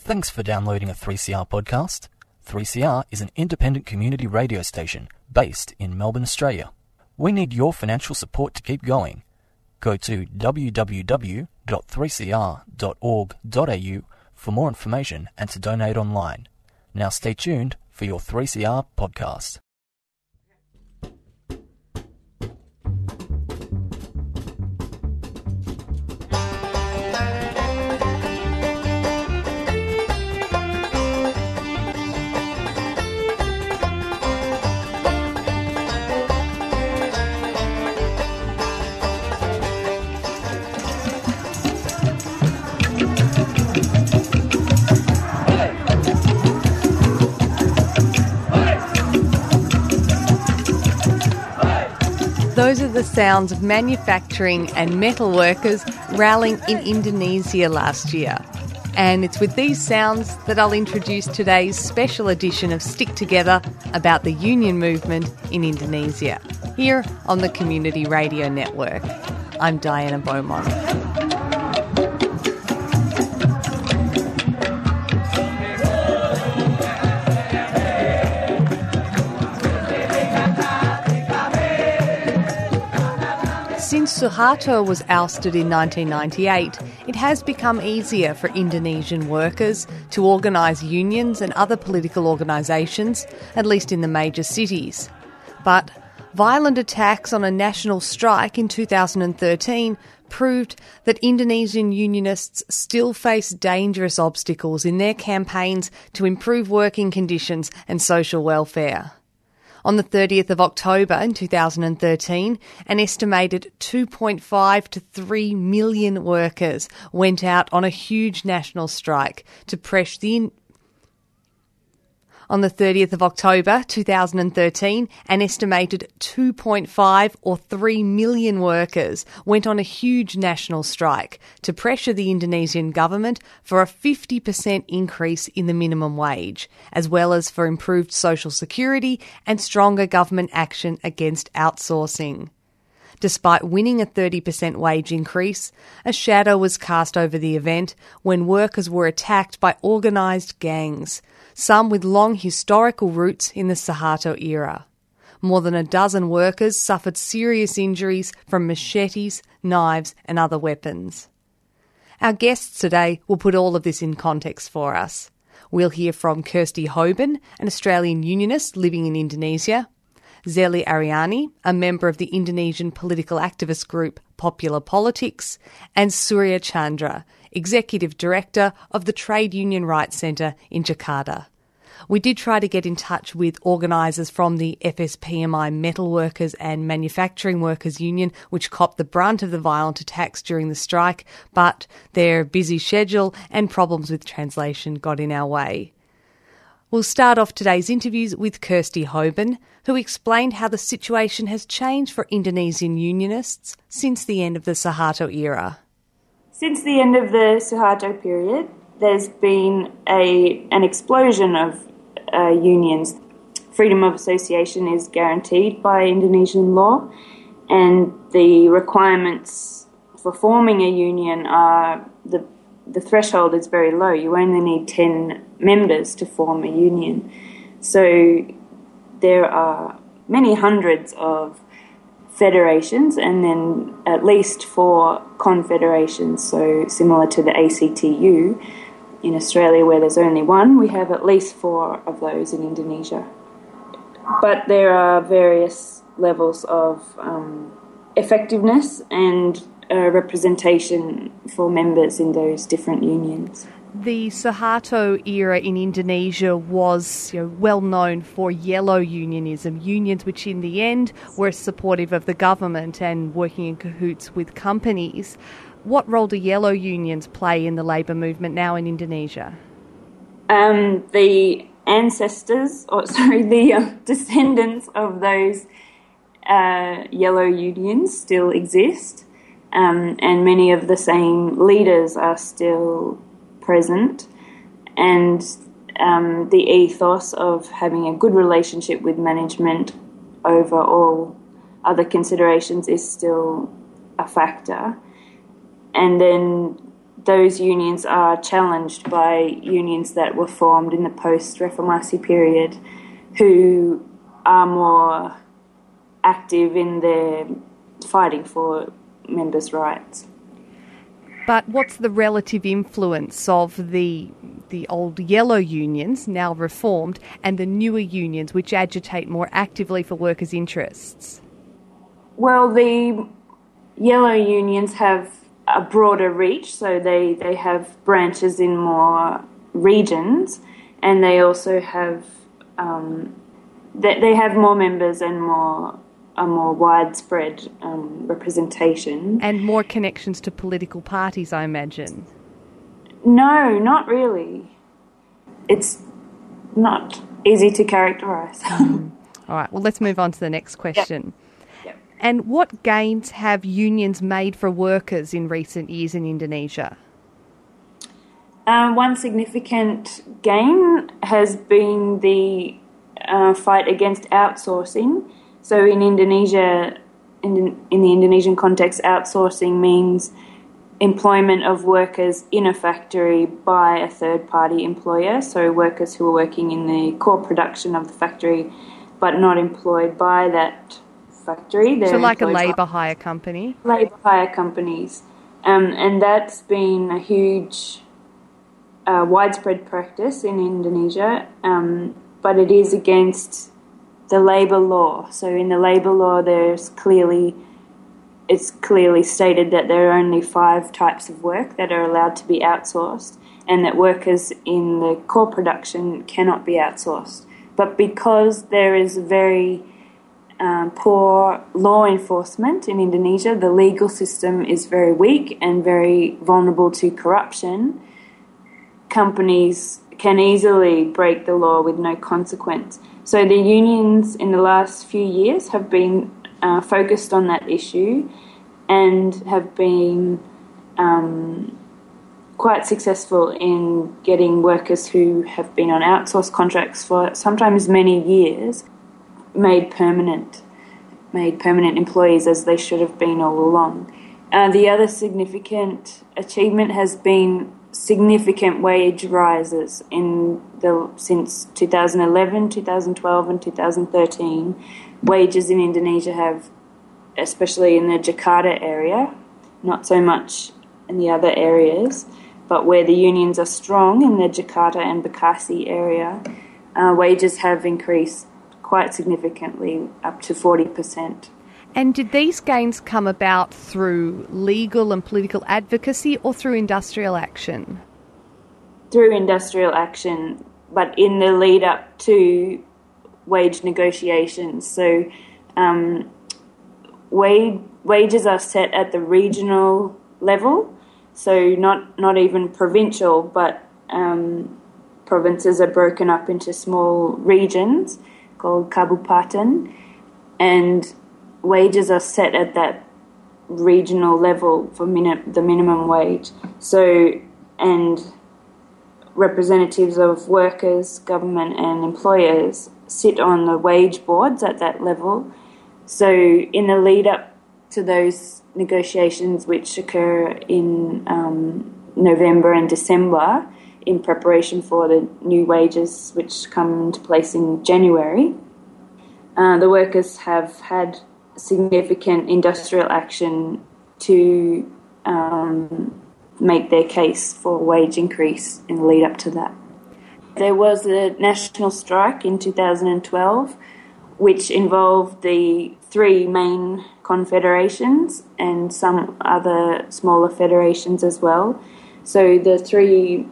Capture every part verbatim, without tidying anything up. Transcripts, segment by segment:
Thanks for downloading a three C R podcast. three C R is an independent community radio station based in Melbourne, Australia. We need your financial support to keep going. Go to w w w dot three c r dot org dot a u for more information and to donate online. Now stay tuned for your three C R podcast. Those are the sounds of manufacturing and metal workers rallying in Indonesia last year. And it's with these sounds that I'll introduce today's special edition of Stick Together about the union movement in Indonesia, here on the Community Radio Network. I'm Diana Beaumont. Since Suharto was ousted in nineteen ninety-eight, it has become easier for Indonesian workers to organise unions and other political organisations, at least in the major cities. But violent attacks on a national strike in two thousand thirteen proved that Indonesian unionists still face dangerous obstacles in their campaigns to improve working conditions and social welfare. On the thirtieth of October in two thousand thirteen, an estimated two point five to three million workers went out on a huge national strike to press the... In- On the thirtieth of October two thousand thirteen, an estimated two point five or three million workers went on a huge national strike to pressure the Indonesian government for a fifty percent increase in the minimum wage, as well as for improved social security and stronger government action against outsourcing. Despite winning a thirty percent wage increase, a shadow was cast over the event when workers were attacked by organised gangs, some with long historical roots in the Suharto era. More than a dozen workers suffered serious injuries from machetes, knives and other weapons. Our guests today will put all of this in context for us. We'll hear from Kirsty Hoban, an Australian unionist living in Indonesia, Zeli Aryani, a member of the Indonesian political activist group Popular Politics, and Surya Chandra, Executive Director of the Trade Union Rights Centre in Jakarta. We did try to get in touch with organisers from the F S P M I Metal Workers and Manufacturing Workers Union, which copped the brunt of the violent attacks during the strike, but their busy schedule and problems with translation got in our way. We'll start off today's interviews with Kirsty Hoban, who explained how the situation has changed for Indonesian unionists since the end of the Suharto era. Since the end of the Suharto period, there's been a an explosion of uh, unions. Freedom of association is guaranteed by Indonesian law, and the requirements for forming a union are the the threshold is very low. You only need ten members to form a union. So there are many hundreds of federations and then at least four confederations, so similar to the A C T U. In Australia, where there's only one, we have at least four of those in Indonesia. But there are various levels of um, effectiveness and uh, representation for members in those different unions. The Suharto era in Indonesia was, you know, well known for yellow unionism, unions which in the end were supportive of the government and working in cahoots with companies. What role do yellow unions play in the labour movement now in Indonesia? Um, the ancestors, or sorry, the uh, descendants of those uh, yellow unions still exist, um, and many of the same leaders are still present, and um, the ethos of having a good relationship with management over all other considerations is still a factor. And then those unions are challenged by unions that were formed in the post-Reformasi period who are more active in their fighting for members' rights. But what's the relative influence of the the old yellow unions, now reformed, and the newer unions which agitate more actively for workers' interests? Well, the yellow unions have a broader reach, so they, they have branches in more regions, and they also have um, they, they have more members and more a more widespread um, representation. And more connections to political parties, I imagine. No, not really. It's not easy to characterise. Mm. All right, well, let's move on to the next question. Yep. Yep. And what gains have unions made for workers in recent years in Indonesia? Um, one significant gain has been the uh, fight against outsourcing. So in Indonesia, in, in the Indonesian context, outsourcing means employment of workers in a factory by a third-party employer, so workers who are working in the core production of the factory but not employed by that factory. They're so like a labour hire company? Labour hire companies. Um, and that's been a huge, uh, widespread practice in Indonesia, um, but it is against the labour law. So in the labour law, there's clearly it's clearly stated that there are only five types of work that are allowed to be outsourced, and that workers in the core production cannot be outsourced. But because there is very um, poor law enforcement in Indonesia, the legal system is very weak and very vulnerable to corruption, companies can easily break the law with no consequence. So the unions in the last few years have been uh, focused on that issue and have been um, quite successful in getting workers who have been on outsourced contracts for sometimes many years made permanent, made permanent employees as they should have been all along. Uh, the other significant achievement has been significant wage rises in the since two thousand eleven, two thousand twelve and two thousand thirteen. Wages in Indonesia have, especially in the Jakarta area, not so much in the other areas, but where the unions are strong in the Jakarta and Bekasi area, uh, wages have increased quite significantly, up to forty percent. And did these gains come about through legal and political advocacy or through industrial action? Through industrial action, but in the lead up to wage negotiations. So um, wage, wages are set at the regional level, so not, not even provincial, but um, provinces are broken up into small regions called kabupaten, and wages are set at that regional level for min- the minimum wage. So, and representatives of workers, government and employers sit on the wage boards at that level. So in the lead up to those negotiations, which occur in um, November and December, in preparation for the new wages which come into place in January, uh, the workers have had significant industrial action to um, make their case for wage increase in the lead up to that. There was a national strike in two thousand twelve which involved the three main confederations and some other smaller federations as well. So the three,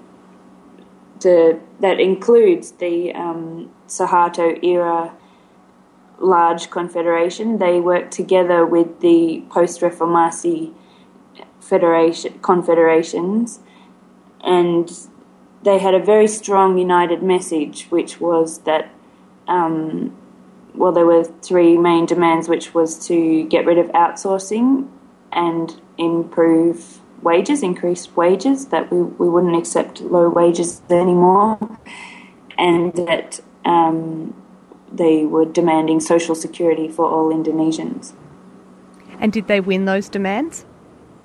the that includes the um, Suharto era large confederation. They worked together with the post-Reformasi federation confederations, and they had a very strong united message, which was that um, well, there were three main demands, which was to get rid of outsourcing and improve wages, increase wages, that we, we wouldn't accept low wages anymore, and that um, they were demanding social security for all Indonesians. And did they win those demands?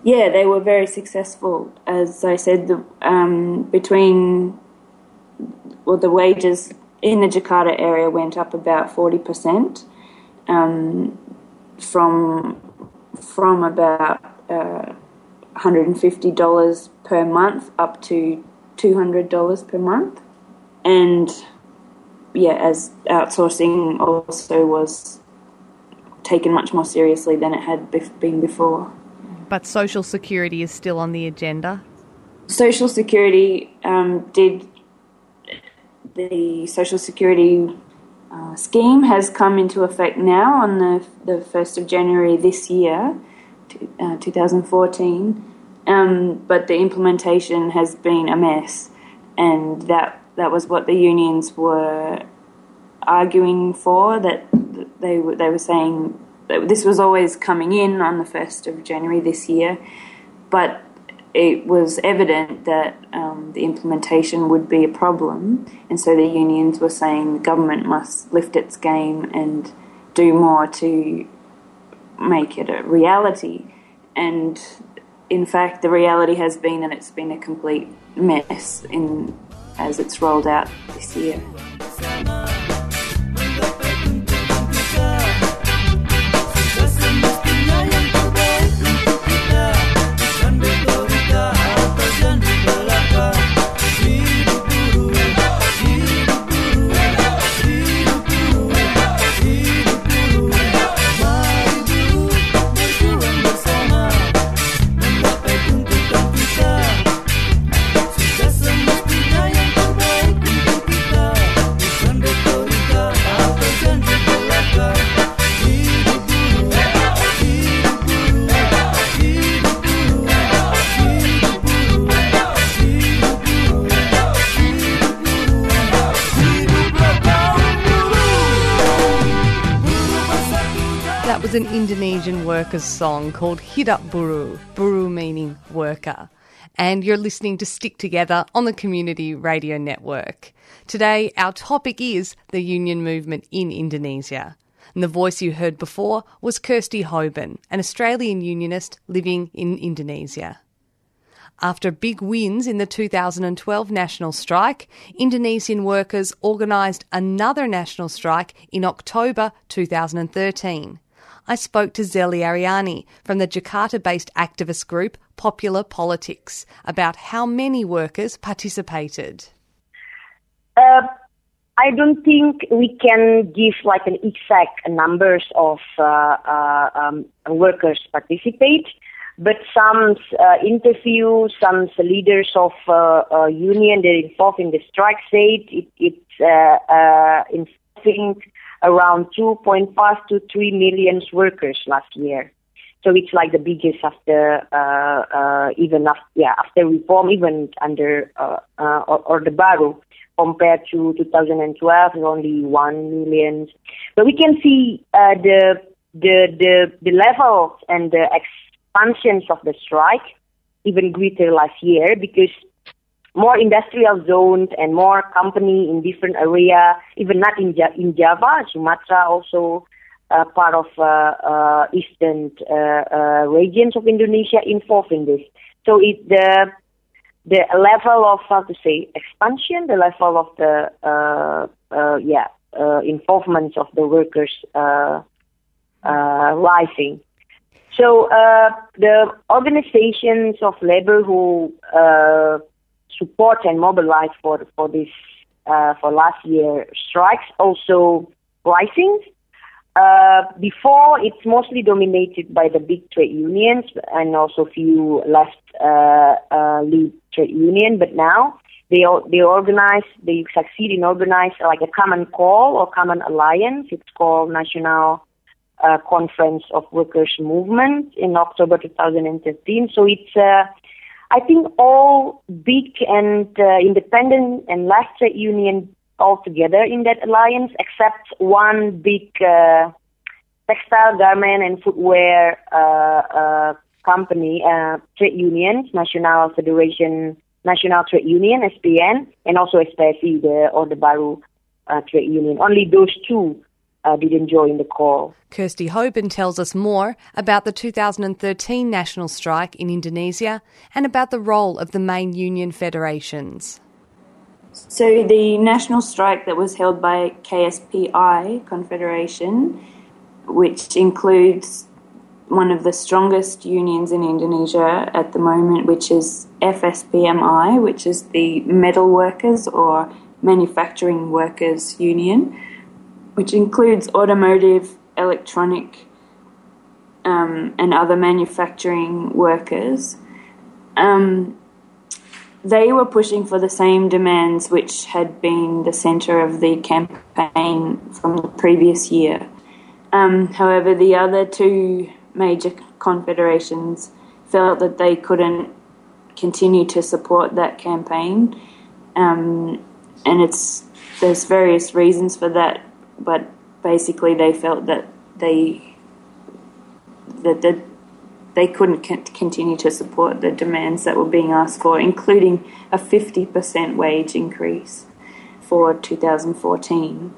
Yeah, they were very successful. As I said, the, um, between well, the wages in the Jakarta area went up about forty percent, um, from from about uh, one hundred fifty dollars per month up to two hundred dollars per month. And yeah, as outsourcing also was taken much more seriously than it had been before. But Social Security is still on the agenda? Social Security um, did... The Social Security uh, scheme has come into effect now on the the first of January this year, uh, twenty fourteen, um, but the implementation has been a mess, and that that was what the unions were arguing for, that they were, they were saying that this was always coming in on the first of January this year, but it was evident that um, the implementation would be a problem, and so the unions were saying the government must lift its game and do more to make it a reality. And in fact, the reality has been that it's been a complete mess in as it's rolled out this year. An Indonesian workers' song called Hidup Buruh, Buruh meaning worker. And you're listening to Stick Together on the Community Radio Network. Today, our topic is the union movement in Indonesia. And the voice you heard before was Kirsty Hoban, an Australian unionist living in Indonesia. After big wins in the two thousand twelve national strike, Indonesian workers organised another national strike in October two thousand thirteen. I spoke to Zeli Ariani from the Jakarta-based activist group Popular Politics about how many workers participated. Uh, I don't think we can give like an exact numbers of uh, uh, um, workers participate, but some uh, interview, some leaders of uh, uh, union that are involved in the strike state, it, it's uh, uh, involving around two point five to three million workers last year. So it's like the biggest after, uh, uh, even after, yeah, after reform, even under uh, uh, Orde Baru, compared to two thousand twelve, only one million. But we can see uh, the, the the the levels and the expansions of the strike even greater last year, because more industrial zones and more company in different area, even not in, ja- in Java, Sumatra also uh, part of uh, uh, eastern uh, uh, regions of Indonesia involved in this. So it the the level of, how to say, expansion, the level of the uh, uh, yeah uh, involvement of the workers uh, uh, rising. So uh, the organizations of labor who uh, support and mobilize for for this uh, for last year strikes also rising. Uh, before, it's mostly dominated by the big trade unions and also few left uh, uh, lead trade union. But now they they organize, they succeed in organize like a common call or common alliance. It's called National uh, Conference of Workers Movement in October two thousand thirteen. So it's uh, I think all big and uh, independent and left trade union all together in that alliance, except one big uh, textile, garment, and footwear uh, uh, company, uh, trade unions, National Federation, National Trade Union, S P N, and also S P S I, the Orde Baru uh, trade union. Only those two uh, didn't join the call. Kirsty Hoban tells us more about the two thousand thirteen national strike in Indonesia and about the role of the main union federations. So the national strike that was held by K S P I Confederation, which includes one of the strongest unions in Indonesia at the moment, which is F S P M I, which is the metal workers or manufacturing workers union, which includes automotive, electronic, um, and other manufacturing workers. Um, they were pushing for the same demands which had been the centre of the campaign from the previous year. Um, however, the other two major confederations felt that they couldn't continue to support that campaign, um, and it's there's various reasons for that, but basically they felt that they that the, they couldn't continue to support the demands that were being asked for, including a fifty percent wage increase for two thousand fourteen.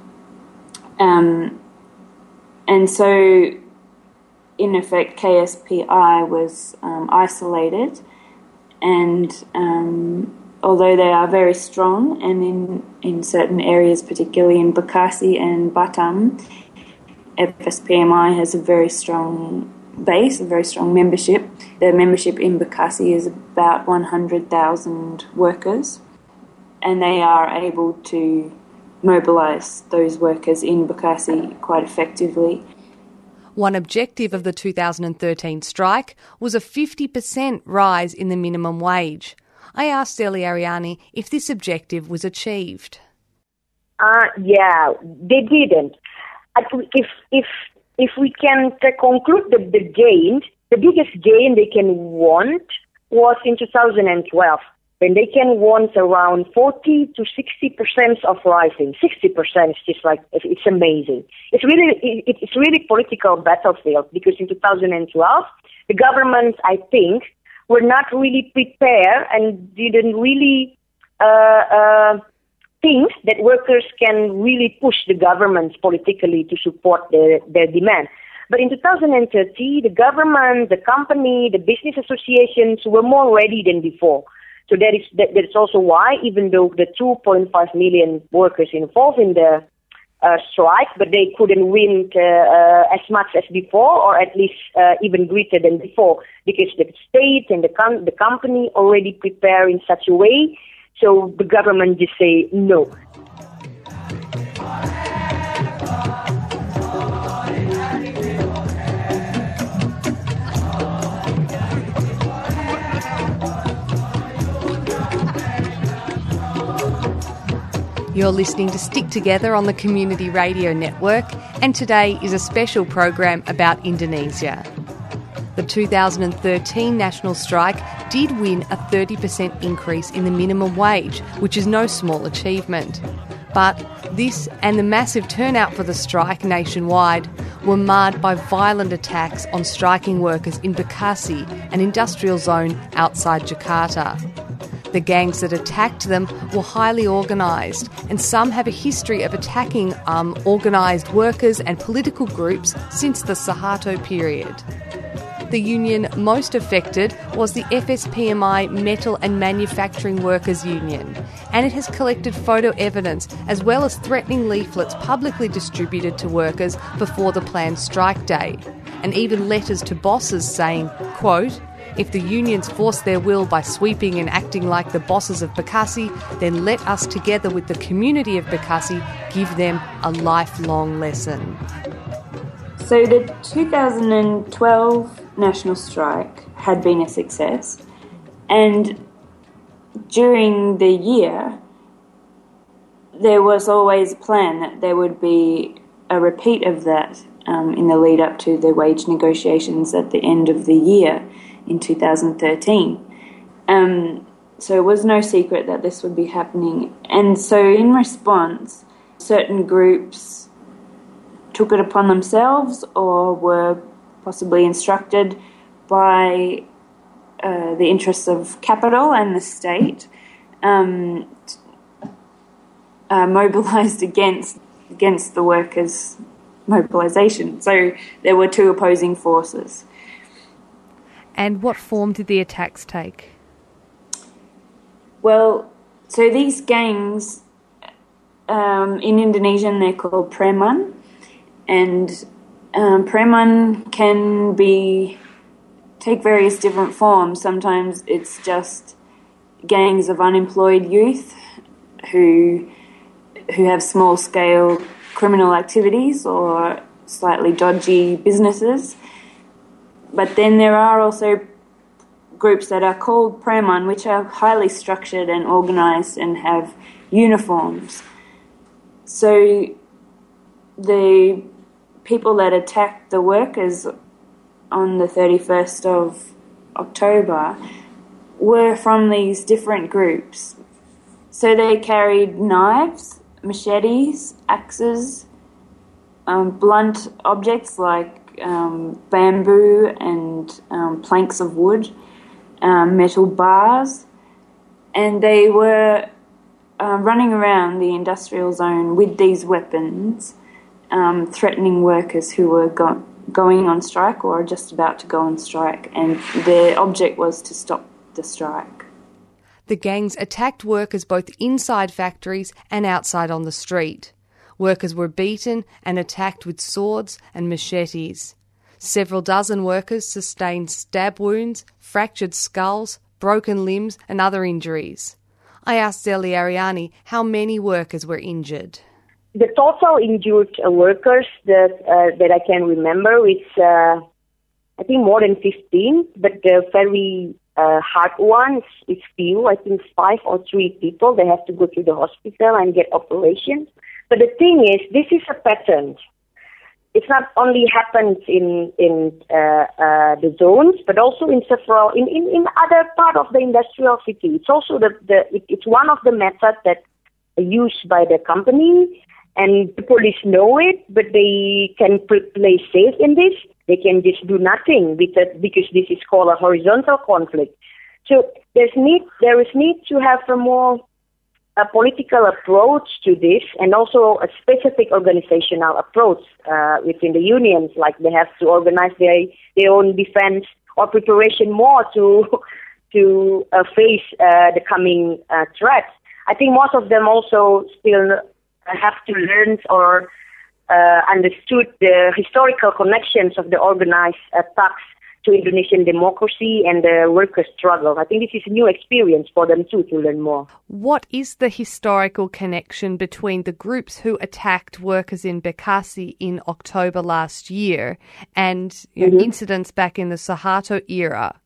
Um, and so, in effect, K S P I was um, isolated, and um, although they are very strong, and in, in certain areas, particularly in Bekasi and Batam, F S P M I has a very strong base, a very strong membership. The membership in Bekasi is about one hundred thousand workers, and they are able to mobilise those workers in Bekasi quite effectively. One objective of the two thousand thirteen strike was a fifty percent rise in the minimum wage. I asked Ellie Ariani if this objective was achieved. Uh, yeah, they didn't. If if if we can conclude the, the gain, the biggest gain they can want was in two thousand twelve, when they can want around forty to sixty percent of rising. sixty percent is just like, it's amazing. It's really it, it's really political battlefield, because in two thousand twelve, the government, I think, were not really prepared and didn't really uh, uh, think that workers can really push the government politically to support their, their demand. But in two thousand thirteen, the government, the company, the business associations were more ready than before. So that is that, that's also why, even though the two point five million workers involved in the uh, strike, but they couldn't win uh, uh, as much as before, or at least uh, even greater than before, because the state and the com- the company already prepare in such a way. So the government just say no. You're listening to Stick Together on the Community Radio Network, and today is a special program about Indonesia. The two thousand thirteen national strike did win a thirty percent increase in the minimum wage, which is no small achievement. But this and the massive turnout for the strike nationwide were marred by violent attacks on striking workers in Bekasi, an industrial zone outside Jakarta. The gangs that attacked them were highly organised, and some have a history of attacking um, organised workers and political groups since the Suharto period. The union most affected was the F S P M I Metal and Manufacturing Workers Union, and it has collected photo evidence as well as threatening leaflets publicly distributed to workers before the planned strike day, and even letters to bosses saying, quote, "If the unions force their will by sweeping and acting like the bosses of Bekasi, then let us together with the community of Bekasi give them a lifelong lesson." So the two thousand twelve national strike had been a success, and during the year there was always a plan that there would be a repeat of that um, in the lead up to the wage negotiations at the end of the year in two thousand thirteen. Um, so it was no secret that this would be happening. And so in response, certain groups took it upon themselves or were possibly instructed by uh, the interests of capital and the state, um, uh, mobilised against against the workers' mobilisation. So there were two opposing forces. And what form did the attacks take? Well, so these gangs, um, in Indonesian they're called preman, and um, preman can be take various different forms. Sometimes it's just gangs of unemployed youth who who have small-scale criminal activities or slightly dodgy businesses. But then there are also groups that are called preman, which are highly structured and organised and have uniforms. So the people that attacked the workers on the thirty-first of October were from these different groups. So they carried knives, machetes, axes, um, blunt objects like um, bamboo and um, planks of wood, um, metal bars, and they were uh, running around the industrial zone with these weapons, um, threatening workers who were go- going on strike or just about to go on strike, and their object was to stop the strike. The gangs attacked workers both inside factories and outside on the street. Workers were beaten and attacked with swords and machetes. Several dozen workers sustained stab wounds, fractured skulls, broken limbs and other injuries. I asked Zeli Ariani how many workers were injured. The total injured uh, workers that uh, that I can remember is, uh, I think, more than fifteen, but the very uh, hard ones is few. I think five or three people. They have to go to the hospital and get operations. But the thing is, this is a pattern. It's not only happens in in uh, uh, the zones, but also in several in, in, in other part of the industrial city. It's also the, the it, it's one of the methods that are used by the company. And the police know it, but they can play safe in this. They can just do nothing because, because this is called a horizontal conflict. So there's need, there is need to have a more a political approach to this, and also a specific organizational approach uh, within the unions. Like they have to organize their their own defense or preparation more to to uh, face uh, the coming uh, threats. I think most of them also still have to learn or uh, understood the historical connections of the organized attacks to Indonesian democracy and the workers' struggle. I think this is a new experience for them too, to learn more. What is the historical connection between the groups who attacked workers in Bekasi in October last year and you know, mm-hmm. incidents back in the Suharto era?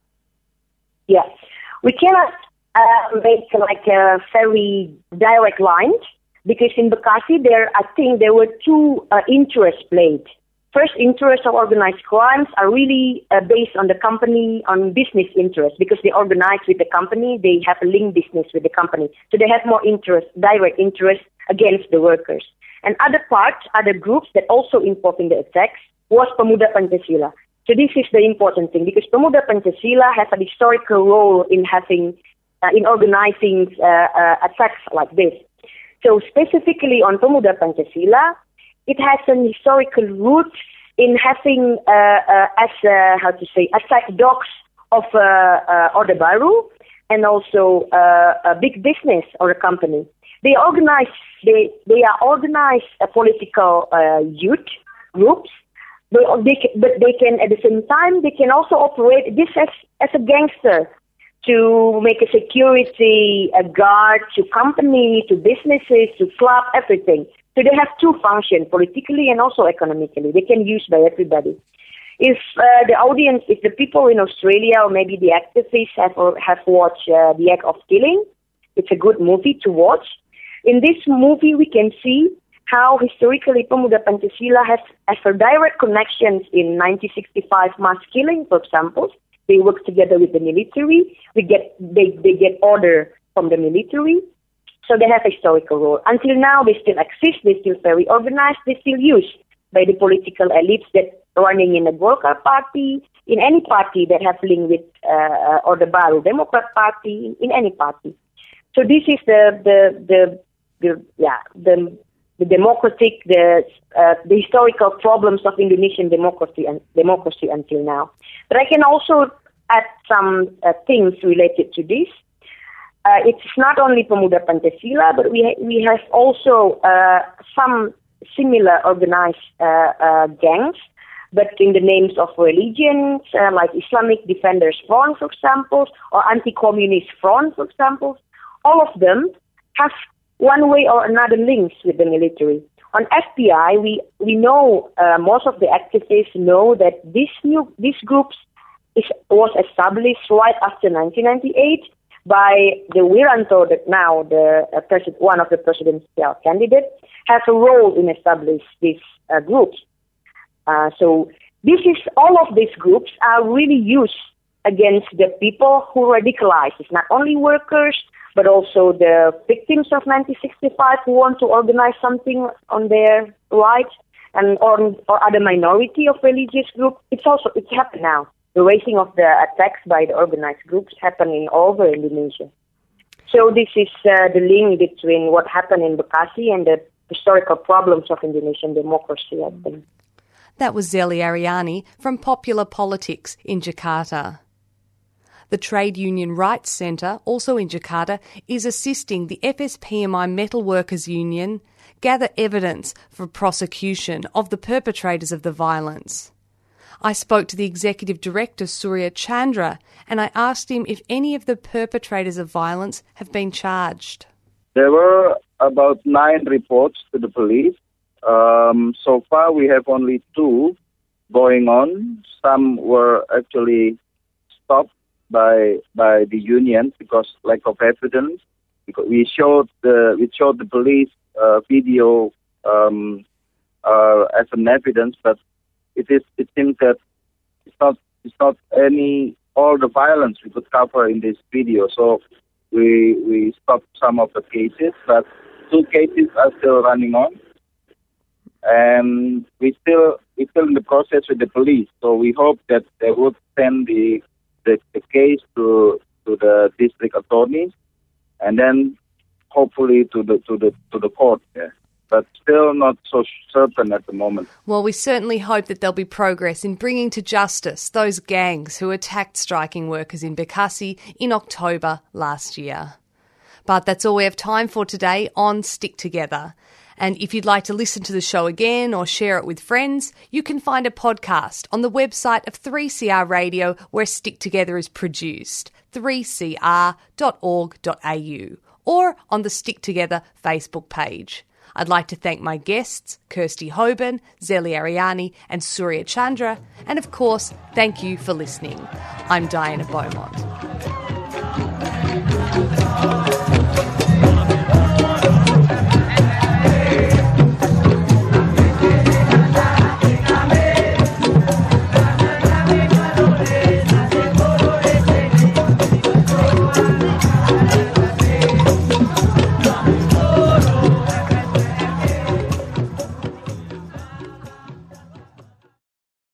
Yes, we cannot uh, make like a very direct line. Because in Bekasi, there, I think there were two uh, interests played. First, interests of organized crimes are really uh, based on the company, on business interests, because they organize with the company, they have a link business with the company. So they have more interest, direct interest against the workers. And other parts, other groups that also involved in the attacks was Pemuda Pancasila. So this is the important thing, because Pemuda Pancasila has a historical role in having, uh, in organizing uh, uh, attacks like this. So specifically on Pemuda Pancasila, it has an historical root in having, uh, uh, as uh, how to say, attack dogs of uh, uh, Orde Baru and also uh, a big business or a company. They organize, they they are organized uh, political uh, youth groups, they, they can, but they can at the same time they can also operate this as as a gangster. To make a security, a guard to company, to businesses, to club, everything. So they have two functions, politically and also economically. They can use by everybody. If uh, the audience, if the people in Australia or maybe the activists have or have watched uh, The Act of Killing, it's a good movie to watch. In this movie, we can see how historically Pemuda Pancasila has, has a direct connections in nineteen sixty-five mass killing, for example. They work together with the military. We get they, they get order from the military. So they have a historical role. Until now, they still exist. They're still very organized. They're still used by the political elites that are running in the Golkar party, in any party that have link with uh, or the Baru Democrat Party, in any party. So this is the the the, the yeah the the democratic, the uh, the historical problems of Indonesian democracy and democracy until now. But I can also add some uh, things related to this. Uh, it's not only Pemuda Pancasila, but we ha- we have also uh, some similar organized uh, uh, gangs, but in the names of religions, uh, like Islamic Defenders Front, for example, or Anti-Communist Front, for example. All of them have one way or another links with the military. On F P I, we we know uh, most of the activists know that this new these groups is was established right after nineteen ninety-eight by the Wiranto, that now the uh, president, one of the presidential candidates, has a role in establishing these uh, groups. Uh, so this is all of these groups are really used against the people who radicalize. It's not only workers, but also the victims of nineteen sixty-five who want to organize something on their right, and or, or other minority of religious groups. It's also it's happened now. The raising of the attacks by the organized groups happening all over Indonesia. So this is uh, the link between what happened in Bekasi and the historical problems of Indonesian democracy, I think. That was Zeli Aryani from Popular Politics in Jakarta. The Trade Union Rights Centre, also in Jakarta, is assisting the F S P M I Metal Workers Union gather evidence for prosecution of the perpetrators of the violence. I spoke to the Executive Director, Surya Chandra, and I asked him if any of the perpetrators of violence have been charged. There were about nine reports to the police. Um, so far, we have only two going on. Some were actually stopped by by the union because lack of evidence. Because we showed the we showed the police uh, video um, uh, as an evidence, but it is it seems that it's not it's not any all the violence we could cover in this video. So we we stopped some of the cases, but two cases are still running on. And we still we still in the process with the police. So we hope that they would send the the, the case to to the district attorneys, and then hopefully to the to the to the court. Yeah. But still not so certain at the moment. Well, we certainly hope that there'll be progress in bringing to justice those gangs who attacked striking workers in Bekasi in October last year. But that's all we have time for today on Stick Together. And if you'd like to listen to the show again or share it with friends, you can find a podcast on the website of three C R Radio where Stick Together is produced, three c r dot org dot a u, or on the Stick Together Facebook page. I'd like to thank my guests, Kirsty Hoban, Zeli Aryani and Surya Chandra, and of course, thank you for listening. I'm Diana Beaumont.